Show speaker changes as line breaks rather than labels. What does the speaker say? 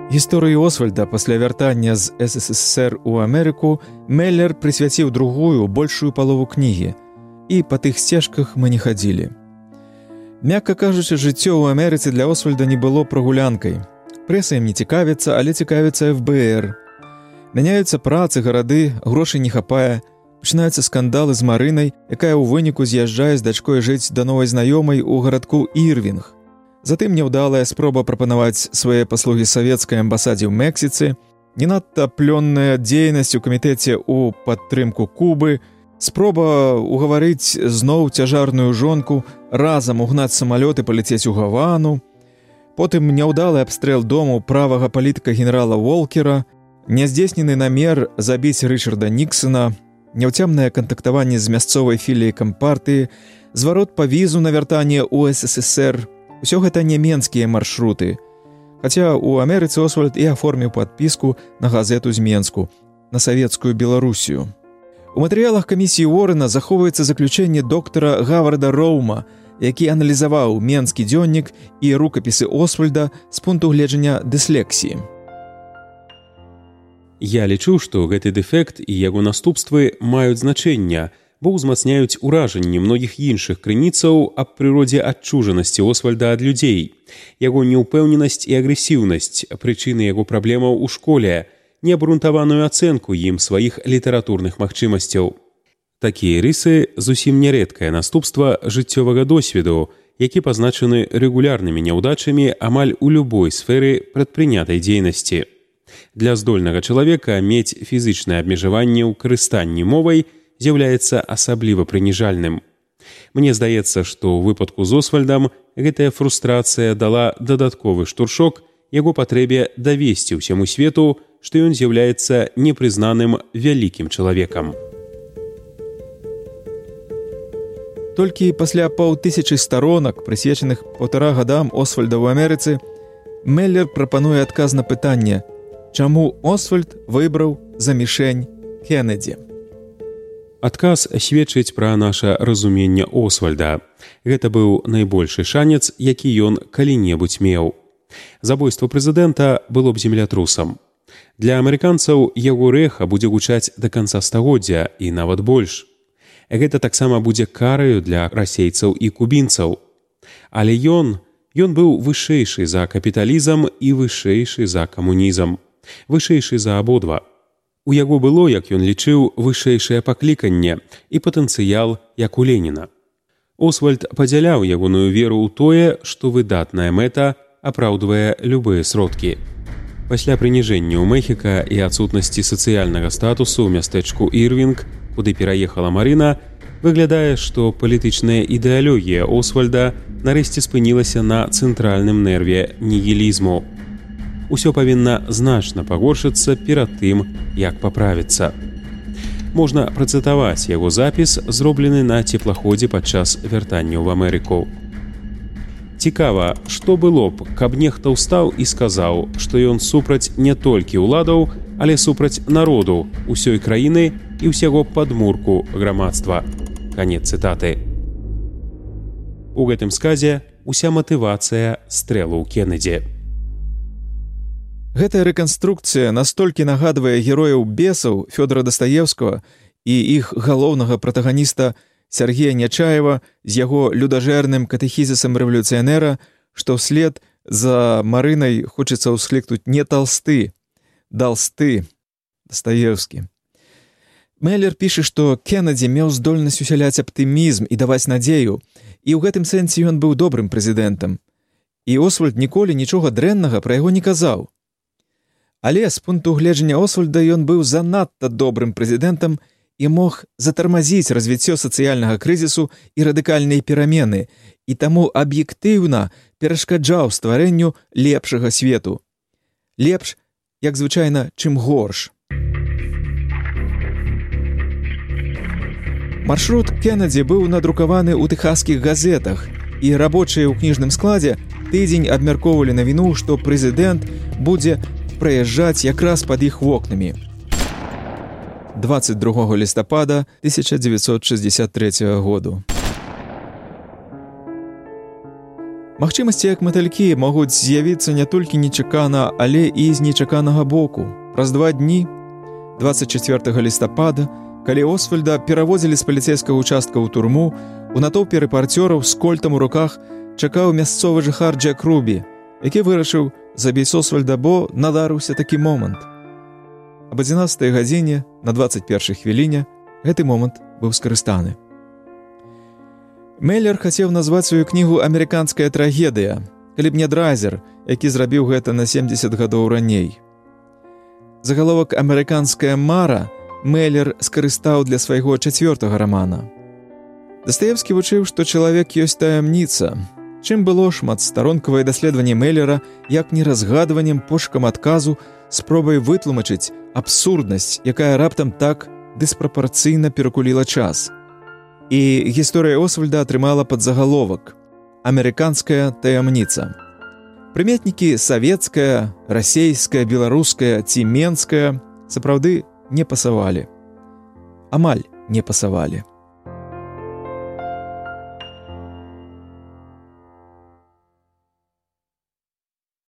Гісторыі Освальда пасля вяртання з СССР у Амерыку Меллер прысвяціў другую, большую палову кнігі. І па тых сцежках мы не хадзілі. Мякка кажучы, жыццё ў Амерыцы для Освальда не было прагулянкай. Прэса ім не цікавіцца, але цікавіцца ФБР. Мяняюцца працы, гарады, грошай не хапае. Пачынаюцца скандалы з Марынай, якая ў выніку з'язджае з дачкой жыць да новай знаёмай у гарадку Ірвінг. Затым няўдалая спроба прапанаваць свае паслугі савецкай амбасадзе ў Мексіцы, не надта плённая дзейнасць у камітэце ў падтрымку Кубы, спроба угаварыць зноў цяжарную жонку разам угнаць самалёт і паляцець у Гавану, потым няўдалы абстрэл дому правага палітыка генерала Уолкера, няздзейснены намер забіць Рычарда Ніксона, няўцямнае кантактаванне з мясцовай філіяй кампартыі, зварот па візу на вяртанне ў СССР. Усё гэта не менскія маршруты. Хаця ў Амерыцы Освальд і аформіў падпіску на газету з Менску, на савецкую Беларусію. У матэрыялах камісіі Уоррена захоўваецца заключэнне доктара Гаварда Роума, які аналізаваў менскі дзённік і рукапісы Освальда з пункту гледжання дыслексіі.
Я лічу, што гэты дэфект і яго наступствы маюць значэнне, бо ўзмацняюць уражанні многіх іншых крыніцаў аб прыродзе адчужанасці Освальда ад людзей, яго неўпэўненасць і агрэсіўнасць, прычыны яго праблемаў у школе, неабрунтаваную ацэнку ім сваіх літаратурных магчымасцяў. Такія рысы зусім нярэдкае наступства жыццёвага досведу, які пазначаны рэгулярнымі няўдачамі амаль у любой сферы прадпрынятай дзейнасці. Для здольнага чалавека мець фізычнае абмежаванне ў карыстанні мовай з'яўляецца асабліва прыніжальным. Мне здаецца, што ў выпадку з Освальдам гэтая фрустрацыя дала дадатковы штуршок яго патрэбе давесці ўсяму свету, што ён з'яўляецца непрызнаным вялікім чалавекам.
Толькі пасля 5000 старонак, прысвечаных 1,5 гадам Освальда ў Амерыцы, Меллер прапануе адказ на пытанне, чаму Освальд выбраў за мішень Кеннеді.
Адказ сведчыць пра наша разуменне Освальда. Гэта быў найбольшы шанец, які ён калі-небудзь меў. Забойства прэзідэнта было б землятрусам. Для амерыканцаў яго рэха будзе гучаць да канца стагоддзя і нават больш. Гэта таксама будзе караю для расейцаў і кубінцаў. Але ён быў вышэйшы за капіталізм і вышэйшы за камунізм, вышэйшы за абодва. У яго было, як ён лічыў, вышэйшае пакліканне і патэнцыял, як у Леніна. Освальд падзяляў ягоную веру ў тое, што выдатная мэта апраўдвае любыя сродкі. Пасля прыніжэння ў Мехіка і адсутнасці сацыяльнага статусу ў мястэчку Ірвінг, куды пераехала Марына, выглядае, што палітычная ідэалогія Освальда нарэшце спынілася на цэнтральным нерве нігілізму. Усё павінна значна пагоршыцца перад тым, як паправіцца. Можна працытаваць яго запіс, зроблены на цеплаходзе падчас вяртання ў Амерыку. Цікава, што было б, каб нехта ўстаў і сказаў, што ён супраць не толькі ўладаў, але супраць народу, усёй краіны і ўсяго падмурку грамадства. Канец цытаты. У гэтым сказе уся матывацыя стрэлу ў Кеннеді.
Гэтая рэканструкцыя настолькі нагадвае герояў бесаў Фёдора Дастаеўскага і іх галоўнага пратаганіста Сергея Нячаева з яго людажэрным катэхізісам рэвалюцыянера, што ўслед за Марынай хочацца ўсклікнуць не Талсты, Далсты, Дастаеўскі. Меллер піша, што Кеннеді меў здольнасць усяляць аптымізм і даваць надзею, і ў гэтым сэнсе ён быў добрым прэзідэнтам. І Освальд ніколі нічога дрэннага пра яго не казаў. Але з пункту гледжання Освальда ён быў занадта добрым прэзідэнтам і мог затармазіць развіццё сацыяльнага крызісу і радыкальныя перамены, і таму аб'ектыўна перашкаджаў стварэнню лепшага свету. Лепш, як звычайна, чым горш. Маршрут Кеннеді быў надрукаваны ў тэхаскіх газетах, і рабочыя ў кніжным складзе тыдзень абмяркоўвалі навіну, што прэзідэнт будзе праязджаць якраз пад іх вокнамі. 22 лістапада 1963 году. Магчымасці, як матылькі, могуць з'явіцца не толькі нечакана, але і з нечаканага боку. Праз 2 дні, 24 лістапада, калі Освальда перавозілі з паліцейскага участка ў турму, у натоўпе рэпарцёраў з кольтам у руках чакаў мясцовы жыхар Джек Рубі, які вырашыў забіць Освальда, бо надарыўся такі момант. Аб 11 гадзіне на 21 хвіліне гэты момант быў скарыстаны. Меллер хацеў назваць сваю кнігу «Амерыканская трагедыя», калі б не Драйзер, які зрабіў гэта на 70 гадоў раней. Загаловак «Амерыканская мара» Меллер скарыстаў для свайго 4-го рамана. Дастаевскі вучыў, што чалавек ёсць таямніца, чым было шматстаронкавае даследаванне Меллера як не разгадваннем пошукам адказу, спробай вытлумачыць абсурднасць, якая раптам так дыспрапарцыйна перакуліла час. І гісторыя Освальда атрымала падзагаловак «Амерыканская таямніца». Прыметнікі савецкая, расейская, беларуская ці менская сапраўды не пасавалі. Амаль не пасавалі.